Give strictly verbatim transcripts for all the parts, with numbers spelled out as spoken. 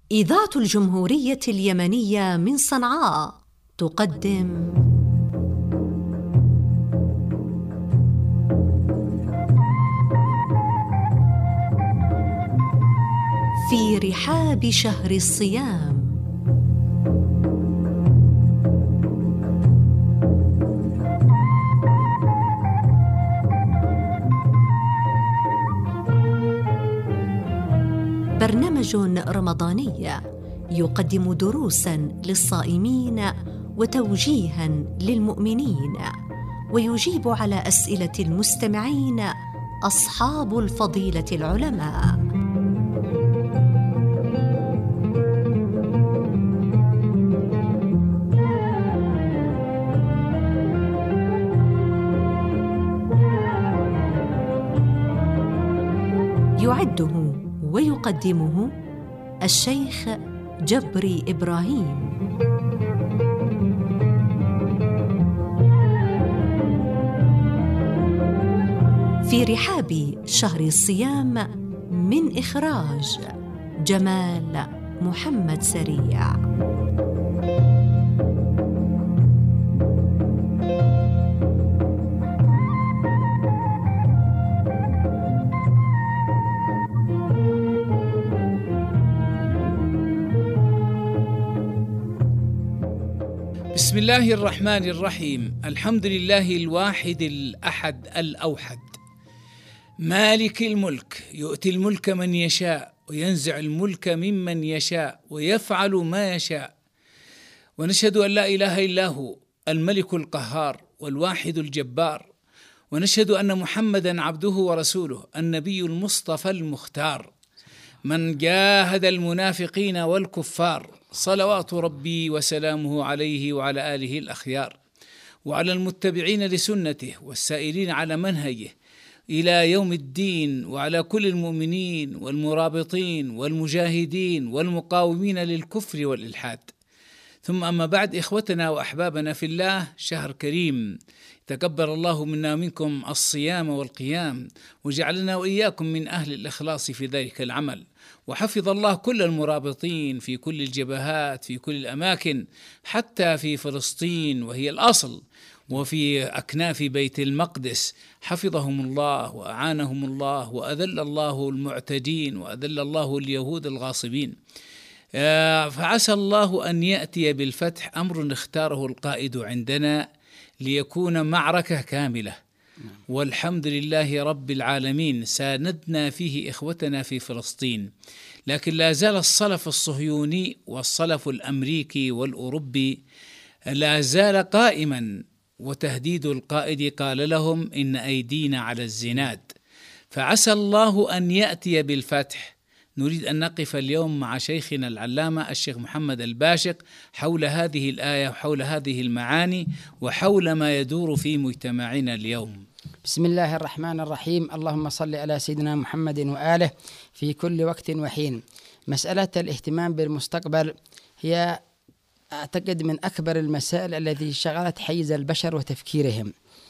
إذاعة الجمهورية اليمنية من صنعاء تقدم في رحاب شهر الصيام. برنامج رمضاني يقدم دروساً للصائمين وتوجيهاً للمؤمنين، ويجيب على أسئلة المستمعين أصحاب الفضيلة العلماء. يعده ويقدمه الشيخ جبري إبراهيم. في رحاب شهر الصيام، من إخراج جمال محمد سريع. بسم الله الرحمن الرحيم. الحمد لله الواحد الأحد الأوحد، مالك الملك، يؤتي الملك من يشاء وينزع الملك ممن يشاء ويفعل ما يشاء. ونشهد أن لا إله إلا هو الملك القهار والواحد الجبار، ونشهد أن محمدًا عبده ورسوله النبي المصطفى المختار، من جاهد المنافقين والكفار، صلوات ربي وسلامه عليه وعلى آله الأخيار، وعلى المتبعين لسنته والسائرين على منهجه إلى يوم الدين، وعلى كل المؤمنين والمرابطين والمجاهدين والمقاومين للكفر والإلحاد. ثم أما بعد، إخوتنا وأحبابنا في الله، شهر كريم تقبل الله منا ومنكم الصيام والقيام، وجعلنا وإياكم من أهل الإخلاص في ذلك العمل، وحفظ الله كل المرابطين في كل الجبهات في كل الأماكن، حتى في فلسطين وهي الأصل، وفي أكناف بيت المقدس، حفظهم الله وأعانهم الله، وأذل الله المعتدين وأذل الله اليهود الغاصبين. فعسى الله أن يأتي بالفتح، أمر اختاره القائد عندنا ليكون معركة كاملة، والحمد لله رب العالمين. ساندنا فيه إخوتنا في فلسطين، لكن لا زال الصلف الصهيوني والصلف الأمريكي والأوروبي لا زال قائما، وتهديد القائد قال لهم إن أيدينا على الزناد. فعسى الله أن يأتي بالفتح. نريد أن نقف اليوم مع شيخنا العلامة الشيخ محمد الباشق حول هذه الآية وحول هذه المعاني وحول ما يدور في مجتمعنا اليوم. بسم الله الرحمن الرحيم. اللهم صل على سيدنا محمد وآله في كل وقت وحين. مسألة الاهتمام بالمستقبل هي أعتقد من أكبر المسائل التي شغلت حيز البشر وتفكيرهم،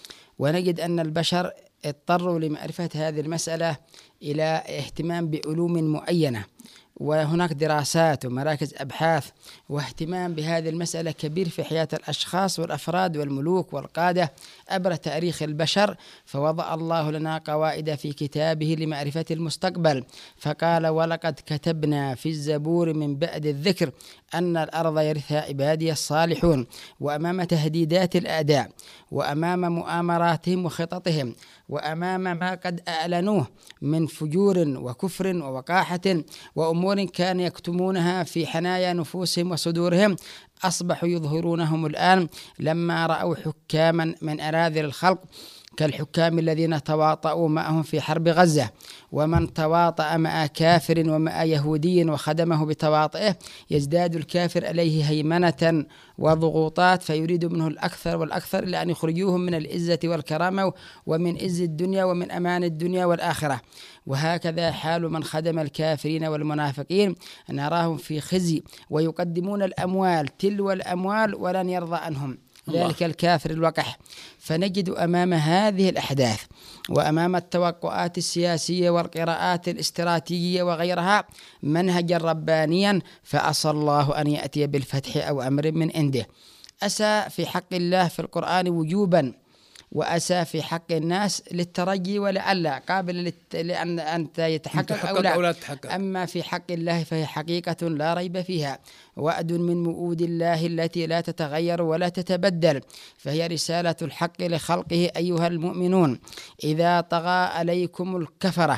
ونجد أن البشر اضطروا لمعرفة هذه المسألة إلى اهتمام بعلوم معينة، وهناك دراسات ومراكز أبحاث واهتمام بهذه المسألة كبير في حياة الأشخاص والأفراد والملوك والقادة عبر تاريخ البشر. فوضع الله لنا قواعد في كتابه لمعرفة المستقبل، فقال: ولقد كتبنا في الزبور من بعد الذكر أن الأرض يرثها عبادي الصالحون. وأمام تهديدات الأعداء، وأمام مؤامراتهم وخططهم، وأمام ما قد أعلنوه من فجور وكفر ووقاحة وأمور كانوا يكتمونها في حنايا نفوسهم وصدورهم، أصبحوا يظهرونهم الآن لما رأوا حكاما من أراذل الخلق كالحكام الذين تواطؤوا معهم في حرب غزة. ومن تواطأ مع كافر ومع يهودي وخدمه بتواطئه يزداد الكافر عليه هيمنة وضغوطات، فيريد منه الأكثر والأكثر إلى أن يخرجوهم من العزة والكرامة ومن عز الدنيا ومن أمان الدنيا والآخرة. وهكذا حال من خدم الكافرين والمنافقين، نراهم في خزي ويقدمون الأموال تلو الأموال ولن يرضى عنهم. ذلك الكافر الوقح. فنجد أمام هذه الأحداث وأمام التوقعات السياسية والقراءات الاستراتيجية وغيرها منهجا ربانيا، فأسى الله أن يأتي بالفتح أو أمر من عنده. أسى في حق الله في القرآن وجوبا، وأسى في حق الناس للترجي ولعل قابل لأن أن يتحقق أو لا. أو لا تتحقق. أما في حق الله فهي حقيقة لا ريب فيها، وعد من وعود الله التي لا تتغير ولا تتبدل، فهي رسالة الحق لخلقه أيها المؤمنون. إذا طغى عليكم الكفرة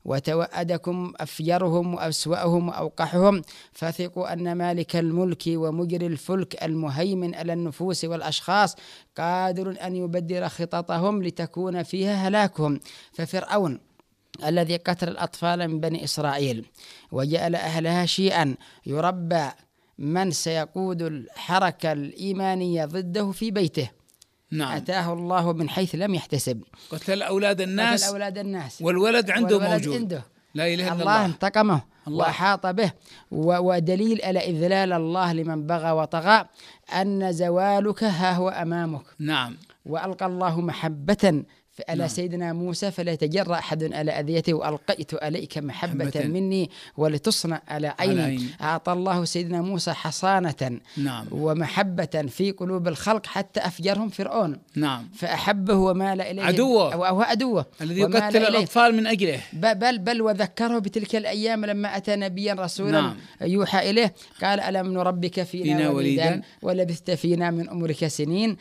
وتوأدكم أفجرهم وأسوأهم وأوقحهم، فثقوا أن مالك الملك ومجري الفلك المهيمن على النفوس والأشخاص قادر أن يبدل خططهم لتكون فيها هلاكهم. ففرعون الذي قتل الأطفال من بني إسرائيل وجعل أهلها شيئا يربى من سيقود الحركة الإيمانية ضده في بيته، نعم. أتاه الله من حيث لم يحتسب، قتل أولاد الناس، قتل أولاد الناس والولد عنده والولد موجود عنده. لا إله إلا الله الله انتقمه الله. وأحاط به. ودليل على إذلال الله لمن بغى وطغى أن زوالك ها هو أمامك. نعم. وألقى الله محبة على نعم. سيدنا موسى فلا يتجرأ أحد على أذيته، وألقيت عليك محبة محبة. مني ولتصنع على عيني. عيني. أعطى الله سيدنا موسى حصانة نعم. ومحبة في قلوب الخلق حتى أفجرهم فرعون، نعم. فأحبه ومال إليه عدوه أو هو عدوه الذي يقتل الأطفال من أجله. بل بل وذكره بتلك الأيام لما أتى نبيا رسولا نعم. يوحى إليه قال ألم نربك فينا, فينا وليدا, وليدا ولبثت فينا من أمرك سنين.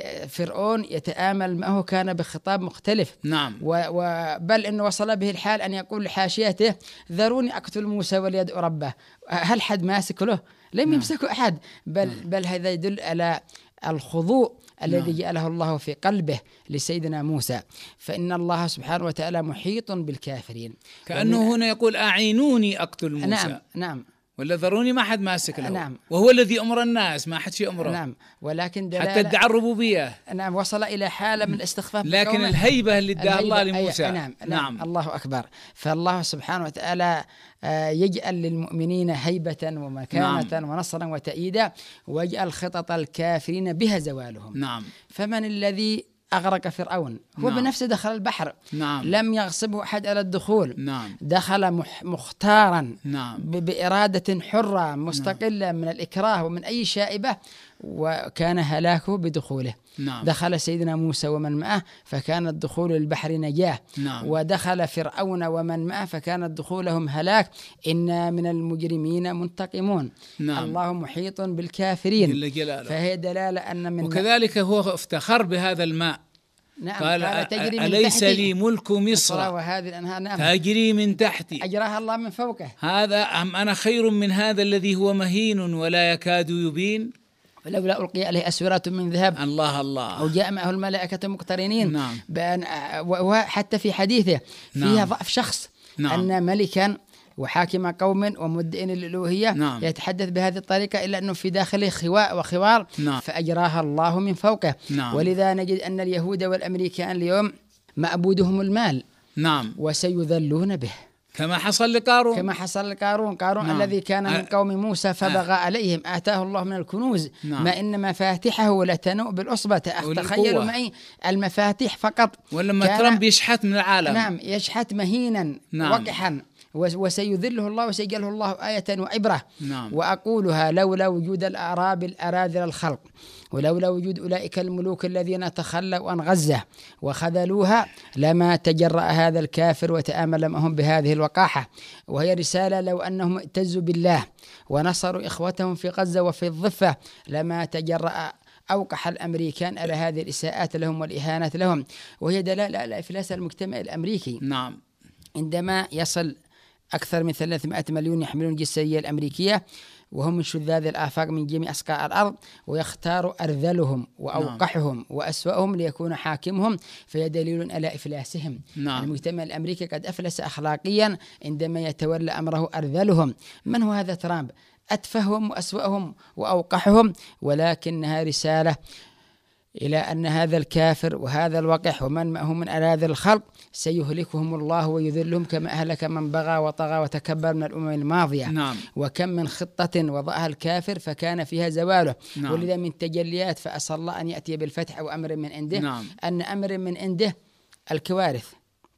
فرعون يتآمل معه كان بخطاب مختلف. نعم. وبل إنه وصل به الحال أن يقول لحاشيته ذروني أقتل موسى وليدعو ربه. هل حد ماسك له؟ لم نعم. يمسكه أحد. بل, نعم. بل هذا يدل على الخضوع الذي نعم. جعله الله في قلبه لسيدنا موسى. فإن الله سبحانه وتعالى محيط بالكافرين، كأنه هنا يقول أعينوني أقتل موسى. نعم نعم ولا ذروني ما حد ماسك له. نعم. وهو الذي أمر الناس ما حد شيء أمره. نعم. ولكن حتى ادعى الربوبية. نعم وصل إلى حالة من الاستخفاف، لكن الهيبة اللي ادعى الله لموسى. نعم. نعم. نعم الله أكبر. فالله سبحانه وتعالى يجعل للمؤمنين هيبة ومكانة نعم. ونصرا وتأييدا، ويجعل خطط الكافرين بها زوالهم. نعم. فمن الذي أغرق فرعون؟ هو نعم. بنفسه دخل البحر. نعم. لم يغصبه أحد على الدخول. نعم. دخل مح مختارا نعم. بإرادة حرة مستقلة نعم. من الإكراه ومن أي شائبة، وكان هلاكه بدخوله. نعم. دخل سيدنا موسى ومن معه فكان الدخول للبحر نجاة. نعم. ودخل فرعون ومن معه فكان دخولهم هلاك. إنا من المجرمين منتقمون. نعم. الله محيط بالكافرين جل جلاله. فهي دلالة أن من وكذلك هو افتخر بهذا الماء. نعم. قال تجري من أليس تحتي لي ملك مصر وهذه الأنهار نعم. تجري من تحتي أجراها الله من فوقه. هذا أم أنا خير من هذا الذي هو مهين ولا يكاد يبين. ولولا ألقي عليه أسورة من ذهب الله الله أو جاء معه الملائكة مقترنين. نعم. وحتى في حديثه فيها نعم. ضعف شخص. نعم. أن ملكا وحاكم قوم ومدئن للألوهية نعم. يتحدث بهذه الطريقة إلا أنه في داخله خواء وخوار. نعم. فأجراها الله من فوقه. نعم. ولذا نجد أن اليهود والأمريكان اليوم معبودهم المال. نعم. وسيذلون به كما حصل لقارون. كما حصل لقارون. قارون نعم. الذي كان من قوم موسى فبغى آه. عليهم آتاه الله من الكنوز نعم. ما إن مفاتحه لتنوء بالعصبة. تخيلوا معي المفاتيح فقط. ولما ترامب يشحت من العالم. نعم يشحت مهينا نعم. وقحا. وسيذله الله وسيجعله الله آية وعبرة. نعم. وأقولها لولا وجود الأعراب الأراذل الخلق، ولولا وجود أولئك الملوك الذين تخلوا عن غزة وخذلوها، لما تجرأ هذا الكافر وتآمل معهم بهذه الوقاحة. وهي رسالة لو أنهم اعتزوا بالله ونصروا إخوتهم في غزة وفي الضفة لما تجرأ أوقح الأمريكان على هذه الإساءات لهم والإهانات لهم. وهي دلالة على إفلاس المجتمع الأمريكي. نعم. عندما يصل أكثر من ثلاثمائة مليون يحملون الجنسية الأمريكية وهم من شذاذ الآفاق من جميع أصقاع الأرض، ويختار أرذلهم وأوقحهم نعم. وأسوأهم ليكون حاكمهم، فهي دليل على إفلاسهم. نعم. المجتمع الأمريكي قد أفلس أخلاقيا عندما يتولى أمره أرذلهم. من هو هذا ترامب؟ أتفههم وأسوأهم وأوقحهم، ولكنها رسالة إلى أن هذا الكافر وهذا الوقح ومن معه من ألاذ الخلق سيهلكهم الله ويذلهم كما أهلك من بغى وطغى وتكبر من الأمم الماضية. نعم. وكم من خطة وضعها الكافر فكان فيها زواله. نعم. ولذا من تجليات فأسأل الله أن يأتي بالفتح أو أمر من عنده. نعم. أن أمر من عنده الكوارث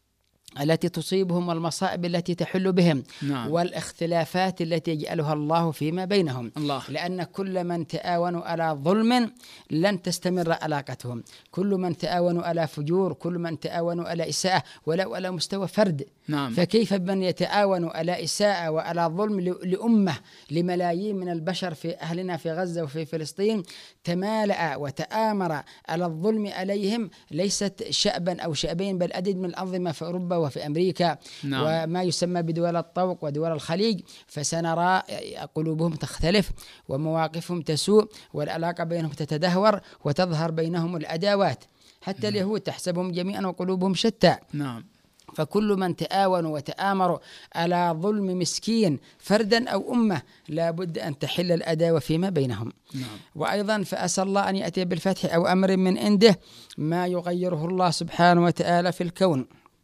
التي تصيبهم والمصائب التي تحل بهم. نعم. والاختلافات التي يجعلها الله فيما بينهم. الله. لأن كل من تآونوا على ظلم لن تستمر علاقتهم، كل من تآونوا على فجور، كل من تآونوا على إساءة ولو على مستوى فرد. نعم. فكيف من يتآون على إساءة وعلى ظلم لأمة لملايين من البشر في أهلنا في غزة وفي فلسطين تمالأ وتآمر على الظلم عليهم، ليست شعبا أو شعبين بل عدد من الأنظمة في أوروبا وفي أمريكا. نعم. وما يسمى بدول الطوق ودول الخليج، فسنرى قلوبهم تختلف ومواقفهم تسوء والعلاقة بينهم تتدهور وتظهر بينهم العداوات. حتى نعم. اليهود تحسبهم جميعا وقلوبهم شتى. نعم. فكل من تآونوا وتآمروا على ظلم مسكين فردا أو أمة لا بد أن تحل العداوة فيما بينهم. نعم. وأيضا فأسأل الله أن يأتي بالفتح أو أمر من عنده ما يغيره الله سبحانه وتعالى في الكون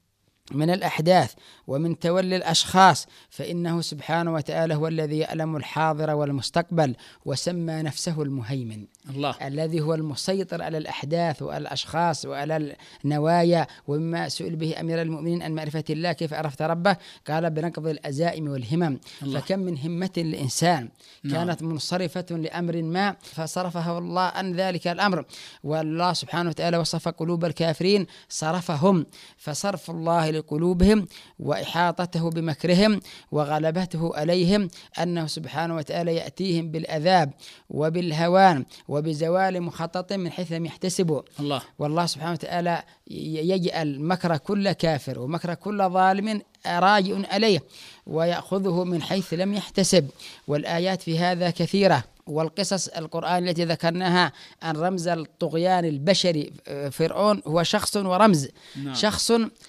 من الأحداث ومن تولي الأشخاص، فإنه سبحانه وتعالى هو الذي يعلم الحاضر والمستقبل، وسمى نفسه المهيمن الله، الذي هو المسيطر على الأحداث وعلى الأشخاص وعلى النوايا. ومما سئل به أمير المؤمنين عن معرفة الله كيف عرفت ربه قال بنقض العزائم والهمم. الله. فكم من همة الإنسان كانت نعم. منصرفة لأمر ما فصرفها الله عن ذلك الأمر، والله سبحانه وتعالى وصف قلوب الكافرين صرفهم، فصرف الله لقلوبهم وإحاطته بمكرهم وغلبته عليهم أنه سبحانه وتعالى يأتيهم بالعذاب وبالهوان وبزوال مخطط من حيث لم يحتسبوا. الله. والله سبحانه وتعالى يجعل مكر كل كافر ومكر كل ظالم راجع عليه ويأخذه من حيث لم يحتسب. والآيات في هذا كثيرة، والقصص القرآن التي ذكرناها عن رمز الطغيان البشري فرعون هو شخص ورمز. نعم. شخص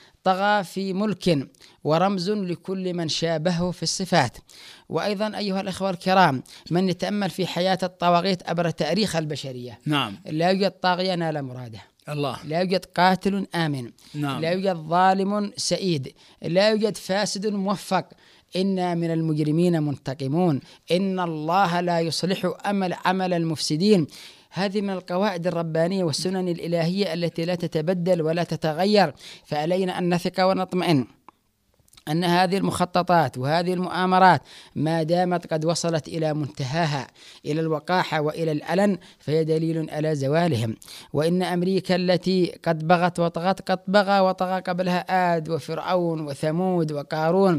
طغى في ملك ورمز لكل من شابهه في الصفات. وأيضا أيها الأخوة الكرام من يتأمل في حياة الطواغيت عبر تاريخ البشرية نعم. لا يوجد طاغية نال مراده. الله. لا يوجد قاتل آمن. نعم. لا يوجد ظالم سعيد. لا يوجد فاسد موفق. إنا من المجرمين منتقمون. إن الله لا يصلح أمل عمل المفسدين. هذه من القواعد الربانية والسنن الإلهية التي لا تتبدل ولا تتغير، فعلينا أن نثق ونطمئن أن هذه المخططات وهذه المؤامرات ما دامت قد وصلت إلى منتهاها إلى الوقاحة وإلى الألن فهي دليل على زوالهم. وإن أمريكا التي قد بغت وطغت قد بغى وطغى قبلها آد وفرعون وثمود وقارون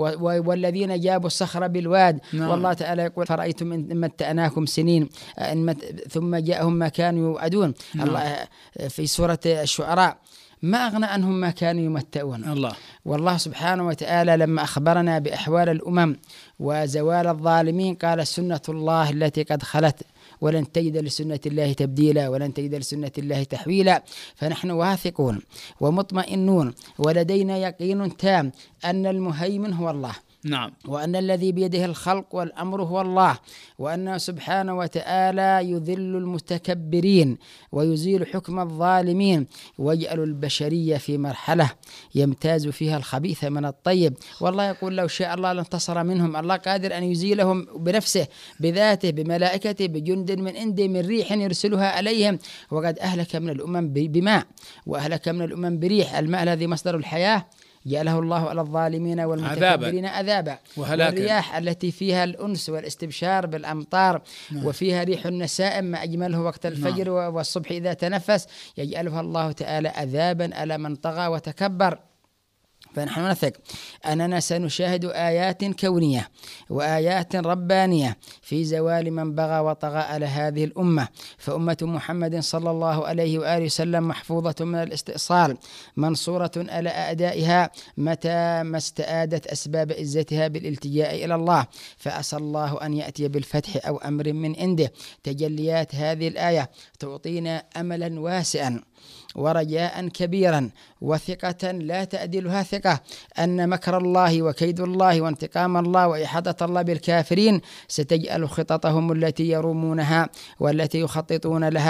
والذين جابوا الصخر بالواد. نعم. والله تعالى يقول فرأيتم إن متعناكم سنين ثم جاءهم ما كانوا يوعدون. نعم. الله في سورة الشعراء ما أغنى عنهم ما كانوا يمتعون. الله. والله سبحانه وتعالى لما أخبرنا بأحوال الأمم وزوال الظالمين قال سنة الله التي قد خلت ولن تجد لسنة الله تبديلا ولن تجد لسنة الله تحويلا. فنحن واثقون ومطمئنون ولدينا يقين تام أن المهيمن هو الله. نعم. وأن الذي بيده الخلق والأمر هو الله، وأنه سبحانه وتعالى يذل المتكبرين ويزيل حكم الظالمين ويجعل البشرية في مرحلة يمتاز فيها الخبيث من الطيب. والله يقول لو شاء الله لانتصر منهم. الله قادر أن يزيلهم بنفسه بذاته بملائكته بجند من عنده من ريح يرسلها عليهم. وقد أهلك من الأمم بماء وأهلك من الأمم بريح. الماء الذي مصدر الحياة جعله الله على الظالمين والمتكبرين عذابا. والرياح التي فيها الأنس والاستبشار بالأمطار. نعم. وفيها ريح النسائم ما أجمله وقت الفجر. نعم. والصبح إذا تنفس يجعلها الله تعالى عذابا على من طغى وتكبر. فنحن نثق أننا سنشاهد آيات كونية وآيات ربانية في زوال من بغى وطغى على هذه الأمة. فأمة محمد صلى الله عليه وآله وسلم محفوظة من الاستئصال منصورة على أعدائها متى ما استآدت أسباب عزتها بالالتجاء إلى الله. فأسأل الله أن يأتي بالفتح أو أمر من عنده. تجليات هذه الآية تعطينا أملا واسعا ورجاء كبيرا وثقة لا تعدلها ثقة أن مكر الله وكيد الله وانتقام الله وإحاطة الله بالكافرين ستجعل خططهم التي يرومونها والتي يخططون لها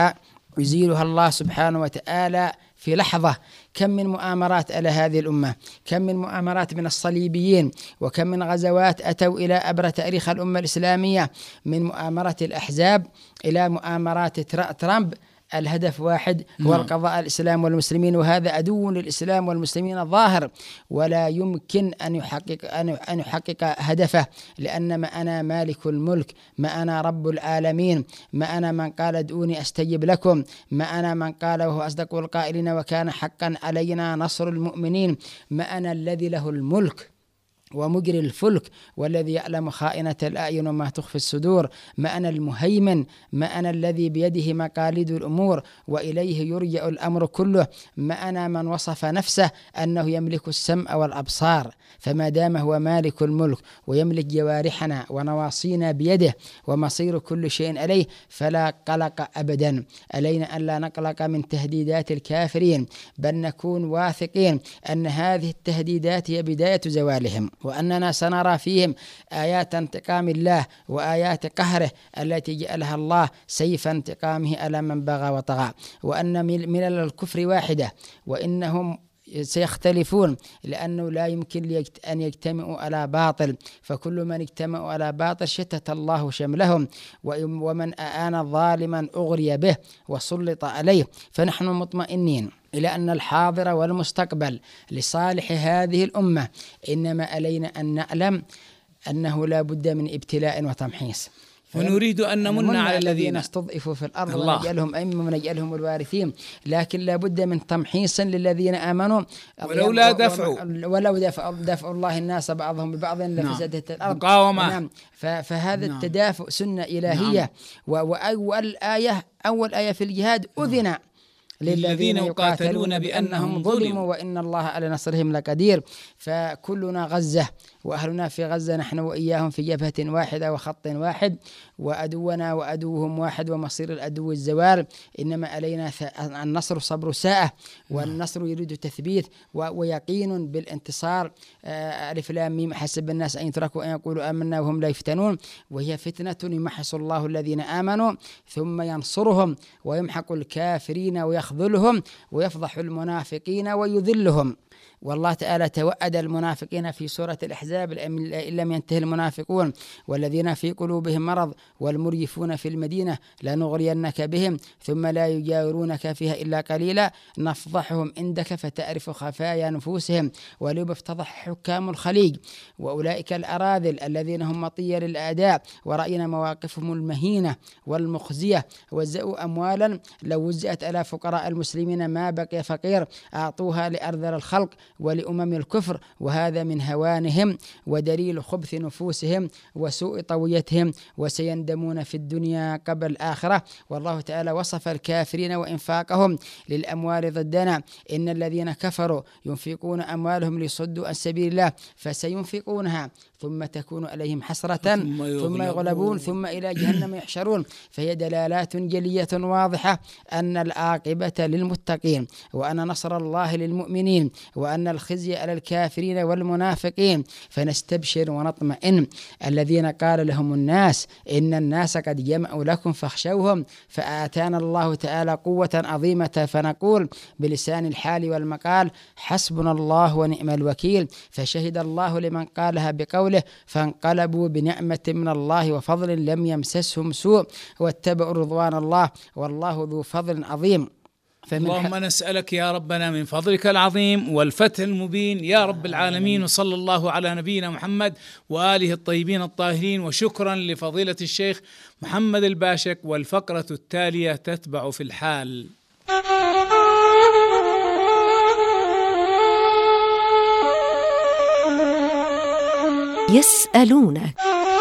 يزيلها الله سبحانه وتعالى في لحظة. كم من مؤامرات على هذه الأمة، كم من مؤامرات من الصليبيين، وكم من غزوات أتوا إلى أبر تاريخ الأمة الإسلامية، من مؤامرة الأحزاب إلى مؤامرات ترامب. الهدف واحد هو القضاء على الإسلام والمسلمين، وهذا عدو للإسلام والمسلمين ظاهر، ولا يمكن أن يحقق أن يحقق هدفه، لأن ما أنا مالك الملك، ما أنا رب العالمين، ما أنا من قال ادعوني أستجب لكم، ما أنا من قال وهو أصدق القائلين وكان حقا علينا نصر المؤمنين، ما أنا الذي له الملك ومجري الفلك والذي يعلم خائنة الأعين وما تخفي الصدور، ما أنا المهيمن، ما أنا الذي بيده مقاليد الأمور وإليه يرجع الأمر كله، ما أنا من وصف نفسه أنه يملك السمع والأبصار، فما دام هو مالك الملك ويملك جوارحنا ونواصينا بيده ومصير كل شيء عليه فلا قلق أبدا. علينا أن لا نقلق من تهديدات الكافرين، بل نكون واثقين أن هذه التهديدات هي بداية زوالهم، وأننا سنرى فيهم آيات انتقام الله وآيات قهره التي جعلها الله سيف انتقامه على من بغى وطغى، وأن ملل الكفر واحدة وإنهم سيختلفون، لأنه لا يمكن أن يجتمعوا على باطل، فكل من اجتمعوا على باطل شتت الله شملهم، ومن أعان ظالما أغري به وسلط عليه. فنحن مطمئنين إلى أن الحاضر والمستقبل لصالح هذه الأمة، إنما علينا أن نعلم أنه لا بد من ابتلاء وتمحيص، ونريد أن نمن على الذين استضعفوا في الأرض ونجعلهم أئمة ونجعلهم الوارثين، لكن لا بد من تمحيص للذين آمنوا، ولولا دفع ولو دفع, دفع الله الناس بعضهم ببعض لفسدت الأرض مقاومة. نعم. فهذا نعم. التدافع سنة إلهية. نعم. وأول آية أول آية في الجهاد أذن للذين يقاتلون بأنهم ظلموا وإن الله على نصرهم لقدير. فكلنا غزة وأهلنا في غزة، نحن وإياهم في جبهة واحدة وخط واحد، وأدونا وأدوهم واحد، ومصير الأدو الزوال. إنما علينا النصر صبر ساعة، والنصر يريد تثبيت ويقين بالانتصار. ألف لام ميم حسب الناس أن يتركوا أن يقولوا آمنا وهم لا يفتنون، وهي فتنة يمحص الله الذين آمنوا ثم ينصرهم ويمحق الكافرين ويخذلهم ويفضح المنافقين ويذلهم. والله تعالى توعد المنافقين في سورة الأحزاب إن لم ينتهي المنافقون والذين في قلوبهم مرض والمرجفون في المدينة لنغرينك بهم ثم لا يجاورونك فيها إلا قليلا نفضحهم عندك فتعرف خفايا نفوسهم وليب افتضح حكام الخليج. وأولئك الأراذل الذين هم مطية للأعداء ورأينا مواقفهم المهينة والمخزية، وزعوا أموالا لو وزعت على فقراء المسلمين ما بقي فقير أعطوها لأرذل الخلق ولأمم الكفر، وهذا من هوانهم ودليل خبث نفوسهم وسوء طويتهم، وسيندمون في الدنيا قبل الآخرة. والله تعالى وصف الكافرين وإنفاقهم للأموال ضدنا، إن الذين كفروا ينفقون أموالهم ليصدوا عن سبيل الله فسينفقونها ثم تكون عليهم حسرة ثم, ثم يغلبون ثم إلى جهنم يحشرون. فهي دلالات جلية واضحة أن العاقبة للمتقين، وأن نصر الله للمؤمنين، وأن الخزي على الكافرين والمنافقين. فنستبشر ونطمئن. الذين قال لهم الناس إن الناس قد جمعوا لكم فاخشوهم فآتانا الله تعالى قوة عظيمة، فنقول بلسان الحال والمقال حسبنا الله ونعم الوكيل. فشهد الله لمن قالها بقوله فانقلبوا بنعمة من الله وفضل لم يمسسهم سوء واتبعوا رضوان الله والله ذو فضل عظيم. اللهم نسألك يا ربنا من فضلك العظيم والفتح المبين يا رب العالمين، وصلى الله على نبينا محمد وآله الطيبين الطاهرين. وشكرا لفضيلة الشيخ محمد الباشك. والفقرة التالية تتبع في الحال. يسألونك.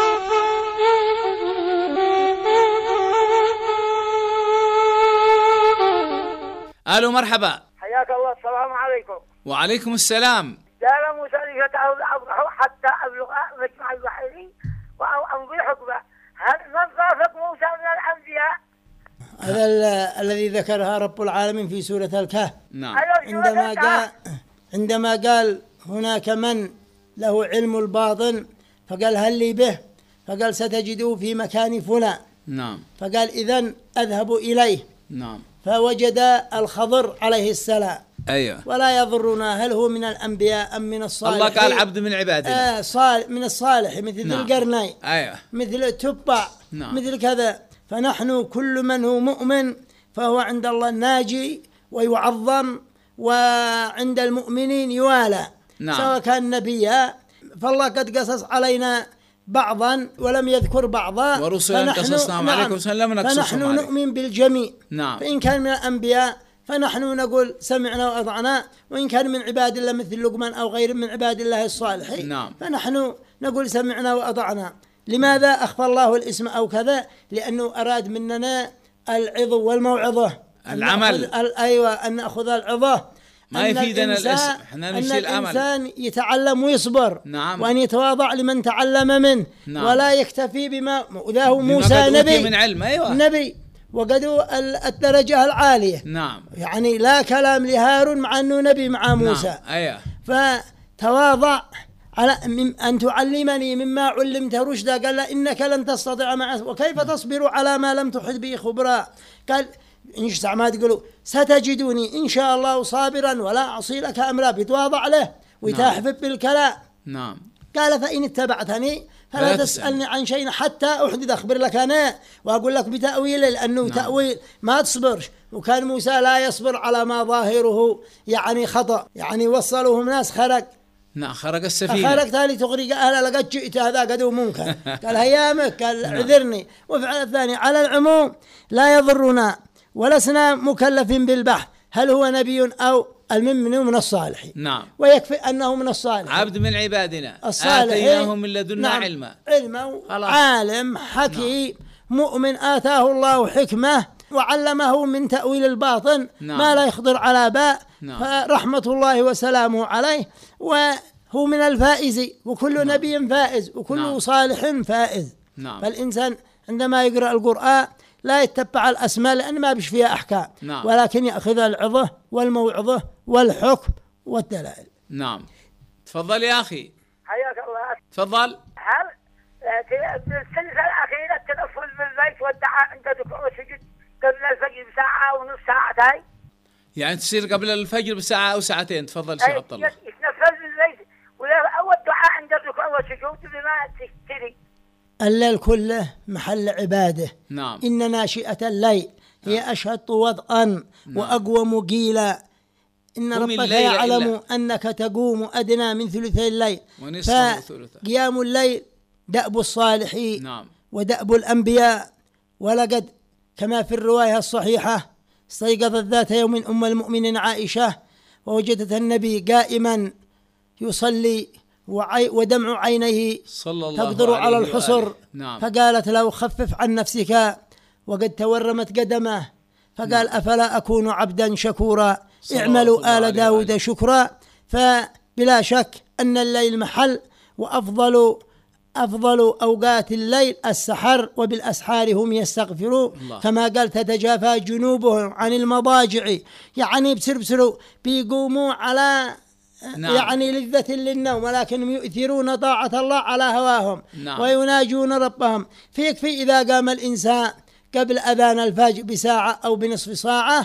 ألو مرحبا. حياك الله. السلام عليكم. وعليكم السلام. لا موسى حتى أبلغ مجمع البحرين وأمضي حكمه. هل من صافق موسى من الأنبياء؟ هذا الذي ذكرها رب العالمين في سورة الكهف. نعم. عندما قال عندما قال هناك من له علم الباطن فقال هل لي به، فقال ستجده في مكان فلان. نعم. فقال إذن أذهب إليه. نعم. فوجد الخضر عليه السلام. أيوة. ولا يضرنا هل هو من الأنبياء أم من الصالحين. الله قال عبد من عبادنا. آه صال من الصالح مثل نعم. ذي القرنين. أيوة. مثل تبع. نعم. مثل كذا. فنحن كل من هو مؤمن فهو عند الله الناجي ويعظم، وعند المؤمنين يوالى. نعم. سواء كان نبيا، فالله قد قصص علينا بعضا ولم يذكر بعضا، ورسلا قصصناهم نعم عليكم لم نقصصهم فنحن عليك. نؤمن بالجميع. نعم. فإن كان من الأنبياء فنحن نقول سمعنا وأطعنا، وإن كان من عباد الله مثل لقمان أو غير من عباد الله الصالحين نعم. فنحن نقول سمعنا وأطعنا. لماذا أخفى الله الاسم أو كذا؟ لأنه أراد مننا العظة والموعظة، العمل. أيوة، أن نأخذ العظة، ما يفيدنا الاسم، احنا نمشي العمل. أن الإنسان يتعلم ويصبر. نعم. وأن يتواضع لمن تعلم منه. نعم. ولا يكتفي بما وذاه موسى نبي من علم. أيوة. نبي وقدوا الدرجة العالية. نعم. يعني لا كلام لهارون مع أنه نبي مع موسى. نعم. أيوة. فتواضع على أن تعلمني مما علمت رشدا. قال لا إنك لن تستطيع معه، وكيف تصبر على ما لم تحط به خبرا. قال إنش ما تقولوا ستجدوني إن شاء الله صابرا ولا أعصي لك أمرا، بيتواضع له ويتحفظ نعم. بالكلام. نعم. قال فإن اتبعتني فلا تسألني عن شيء حتى أحدث، أخبر لك أنا وأقول لك بتأويله، لأنه نعم. تأويل ما تصبرش. وكان موسى لا يصبر على ما ظاهره يعني خطأ، يعني وصلهم ناس خرق. نعم. خرق السفينة. خرق تالي تغرق أهلا لقد جئت هذا قدو ممكن. قال هيامك، قال عذرني. وفعل الثاني على العموم لا يضرنا ولسنا مكلفين بالبحث هل هو نبي أو المؤمن من الصالحين. نعم. ويكفي أنه من الصالحين، عبد من عبادنا الصالحين، آتيناه من لدنا نعم. علما علما عالم حكيم. نعم. مؤمن آتاه الله حكمة وعلمه من تأويل الباطن. نعم. ما لا يخطر على باء. نعم. فرحمة الله وسلامه عليه، وهو من الفائز، وكل نعم. نبي فائز، وكل نعم. صالح فائز. نعم. فالإنسان عندما يقرأ القرآن لا يتبع الأسماء لأن ما بش فيها أحكام. نعم. ولكن يأخذ العظة والموعظة والحكم والدلائل. نعم. تفضل يا أخي. حياك الله. تفضل. هل في السلسلة الأخيرة التنفل بالبيت والدعاء عند ركوع السجود قبل الفجر بساعة ونص ساعتين؟ يعني تصير قبل الفجر بساعة أو ساعتين. تفضل شيخ عبد الله. يتنفل بالبيت أول دعاء عند الركوع والسجود بما تشتري. الليل كله محل عباده. نعم. إن ناشئة الليل هي نعم. أشهد وضعا نعم. وأقوم قيلا. إن ربك يعلم إلا. أنك تقوم أدنى من ثلثي الليل، فقيام الليل دأب الصالحين. نعم. ودأب الأنبياء. ولقد كما في الرواية الصحيحة استيقظت ذات يوم أم المؤمنين عائشة ووجدت النبي قائما يصلي ودمع عينيه تقدر على الحصر. نعم. فقالت له خفف عن نفسك، وقد تورمت قدمه. فقال نعم. أفلا أكون عبدا شكورا، اعملوا آل داود شكرا. فبلا شك أن الليل محل، وأفضل أفضل أوقات الليل السحر، وبالأسحار هم يستغفرون. الله. كما قال تتجافى جنوبهم عن المضاجع، يعني بسر بسروا بيقوموا على نعم. يعني لذة للنوم، ولكنهم يؤثرون طاعة الله على هواهم. نعم. ويناجون ربهم. فيكفي إذا قام الإنسان قبل أذان الفجر بساعة أو بنصف ساعة،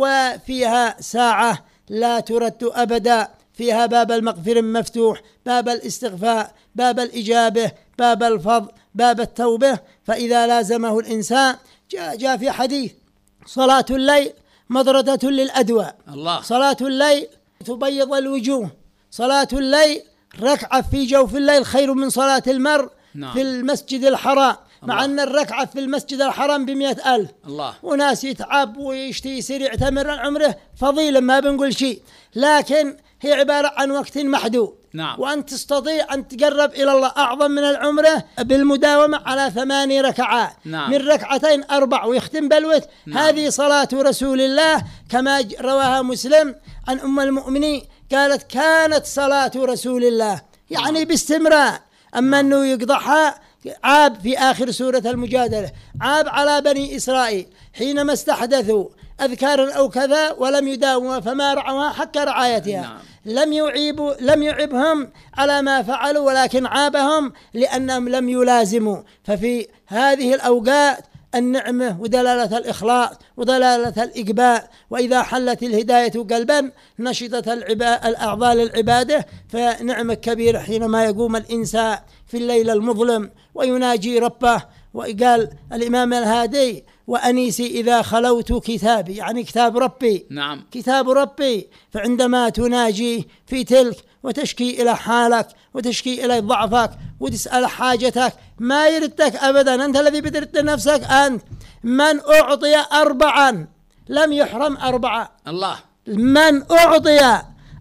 وفيها ساعة لا ترد أبدا، فيها باب المغفرة مفتوح، باب الاستغفاء، باب الإجابة، باب الفضل، باب التوبة. فإذا لازمه الإنسان جاء, جاء في حديث صلاة الليل مضردة للأدواء. الله. صلاة الليل تبيض الوجوه. صلاة الليل ركعة في جوف الليل خير من صلاة المرء نعم. في المسجد الحرام. الله. مع أن الركعة في المسجد الحرام بمئة ألف. الله. وناس يتعب ويشتي يصير يعتمر عمره فضيلة، ما بنقول شيء، لكن هي عبارة عن وقت محدود. نعم. وأن تستطيع أن تقرب إلى الله أعظم من العمرة بالمداومة على ثماني ركعات. نعم. من ركعتين أربع ويختم بالوتر. نعم. هذه صلاة رسول الله كما رواها مسلم عن أم المؤمنين قالت كانت صلاة رسول الله، يعني نعم. باستمرار. أما أنه يقضحها عاب في آخر سورة المجادلة، عاب على بني إسرائيل حينما استحدثوا أذكارا أو كذا ولم يداوموا فما رعوها حق رعايتها. نعم. لم يعيبوا لم يعبهم على ما فعلوا، ولكن عابهم لأنهم لم يلازموا. ففي هذه الأوقات النعمة ودلالة الإخلاص ودلالة الإقبال. وإذا حلت الهداية قلبا نشطت الأعضاء للعبادة، فنعمة كبيرة حينما يقوم الإنسان في الليل المظلم ويناجي ربه. وقال الإمام الهادي: وأنيسي إذا خلوت كتابي، يعني كتاب ربي. نعم. كتاب ربي. فعندما تناجي في تلك وتشكي إلى حالك وتشكي إلى ضعفك وتسأل حاجتك ما يردك أبدا، أنت الذي بترد نفسك. أنت من أعطي أربعا لم يحرم أربعة. الله. من أعطي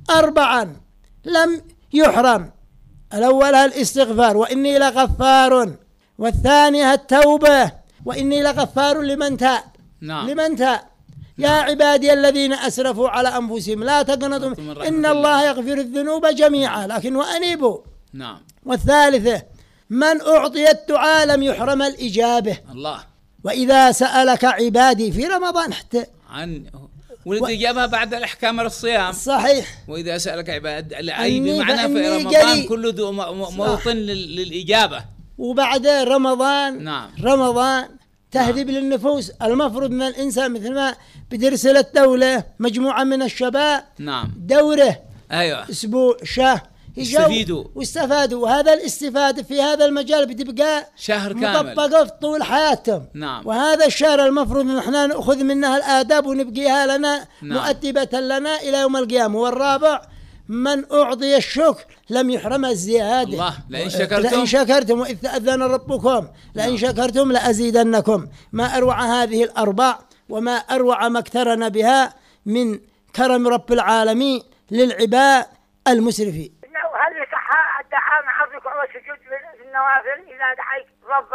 أربعا لم يحرم. الأول الاستغفار وإني لغفار، والثانية التوبة وإني لغفار لمن تاب. نعم. لمن تاب. يا عبادي الذين أسرفوا على أنفسهم لا تقنطوا إن الله يغفر الذنوب جميعا لكن وأنيبوا. نعم. والثالثة من أعطي الدعاء لم يحرم الإجابة. الله. وإذا سألك عبادي في رمضان حتى عن والإجابة و... بعد الأحكام الصيام. صحيح. وإذا سألك عباد أي بمعنى في رمضان كله دو موطن لل... للإجابة. وبعد رمضان نعم. رمضان تهذيب نعم. للنفوس. المفروض من الإنسان مثل ما بترسل الدولة مجموعة من الشباب نعم. دورة أيوة. أسبوع شهر يستفيدوا واستفادوا. وهذا الاستفادة في هذا المجال بتبقى شهر كامل مطبقة في طول حياتهم. نعم. وهذا الشهر المفروض نحن نأخذ منها الآداب ونبقيها لنا نعم. مؤدبة لنا إلى يوم القيامة. والرابع من أعطي الشكر لم يحرم الزيادة. الله. لئن شكرتم لئن شكرتم وإذ تأذن ربكم لئن نعم. شكرتم لأزيدنكم. ما أروع هذه الأربع وما أروع ما اقترن بها من كرم رب العالمين للعباد المسرفين. هل يصح الدعاء مع الركوع والسجود في النوافل إذا دعيت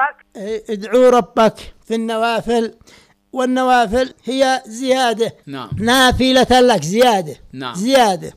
ربك؟ ادعوا ربك في النوافل، والنوافل هي زيادة. نعم. نافلة لك زيادة. نعم. زيادة.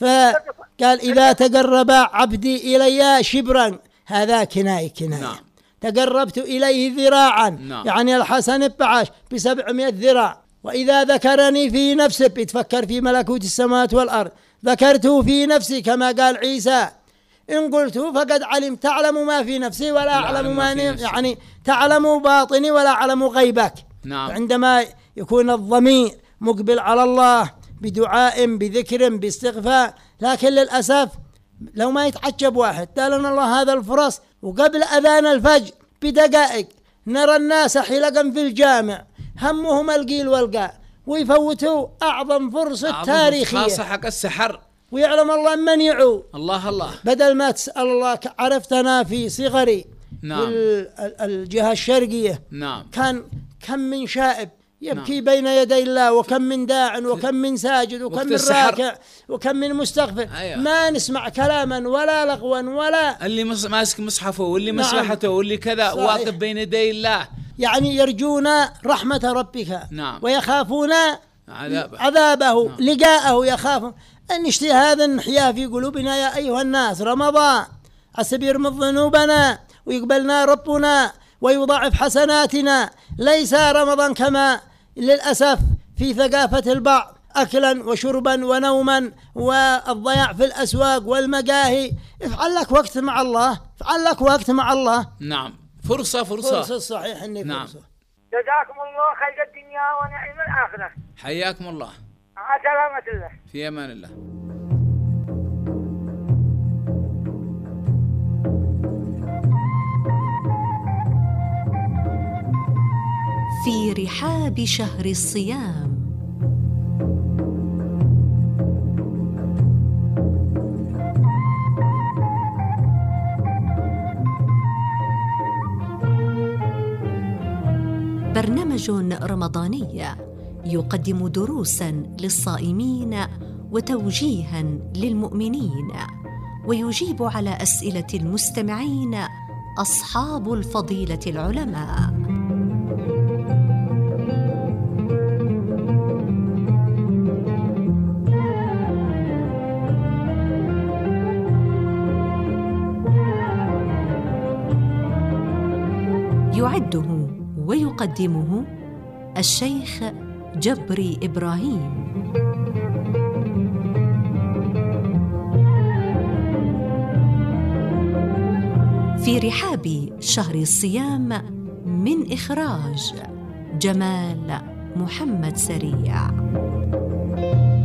فقال إذا تقرب عبدي إلي شبرا هذا كناية كناية. نعم. تقربت إليه ذراعا. نعم. يعني الحسن بعش بسبعمائة ذراع. وإذا ذكرني في نفسه بيتفكر في ملكوت السماوات والأرض ذكرته في نفسي كما قال عيسى إن قلت فقد علمت تعلم ما في نفسي ولا أعلم ما نفسي. يعني تعلم باطني ولا أعلم غيبك. نعم. عندما يكون الضمير مقبل على الله بدعاء بذكر باستغفار. لكن للأسف لو ما يتعجب واحد دالنا الله هذا الفرص وقبل أذان الفجر بدقائق نرى الناس حلقا في الجامع همهم القيل والقاء ويفوتوا أعظم فرصة أعظم تاريخية خاصة حق السحر. ويعلم الله من يعو. الله الله. بدل ما تسأل الله عرفتنا في صغري. نعم. في الجهة الشرقية. نعم. كان كم من شائب يبكي نعم. بين يدي الله وكم من داع وكم من ساجد وكم من راكع وكم من مستغفر. أيوة. ما نسمع كلاما ولا لغوا ولا اللي ماسك مصحفه واللي نعم. مصلحته واللي كذا واقف بين يدي الله. يعني يرجون رحمة ربك. نعم. ويخافون عذابه, عذابه. نعم. لقاءه يخافون. أن نشتي هذا نحيا في قلوبنا يا أيها الناس. رمضان عسى يرمض ذنوبنا ويقبلنا ربنا ويضاعف حسناتنا. ليس رمضان كما للأسف في ثقافة البعض أكلا وشربا ونوما والضياع في الأسواق والمقاهي. افعل لك وقت مع الله. افعل لك وقت مع الله. نعم. فرصة فرصة فرصة صحيح إني نعم. فرصة. جزاكم الله خير الدنيا ونعيم الآخرة. حياكم الله. مع سلامة الله. في أمان الله. في رحاب شهر الصيام. برنامج رمضاني يقدم دروساً للصائمين وتوجيهاً للمؤمنين ويجيب على أسئلة المستمعين أصحاب الفضيلة العلماء. يعده ويقدمه الشيخ جبري إبراهيم. في رحاب شهر الصيام من إخراج جمال محمد سريع.